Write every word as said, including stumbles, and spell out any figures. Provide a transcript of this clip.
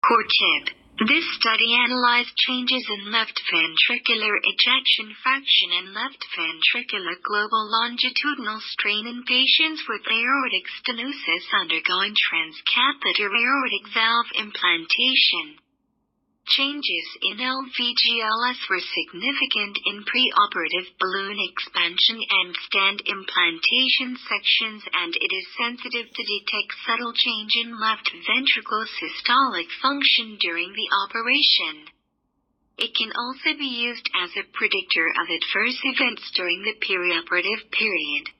Core tip. This study analyzed changes in left ventricular ejection fraction and left ventricular global longitudinal strain in patients with aortic stenosis undergoing transcatheter aortic valve implantation. Changes in L V G L S were significant in preoperative balloon expansion and stent implantation sections, and it is sensitive to detect subtle change in left ventricle systolic function during the operation. It can also be used as a predictor of adverse events during the perioperative period.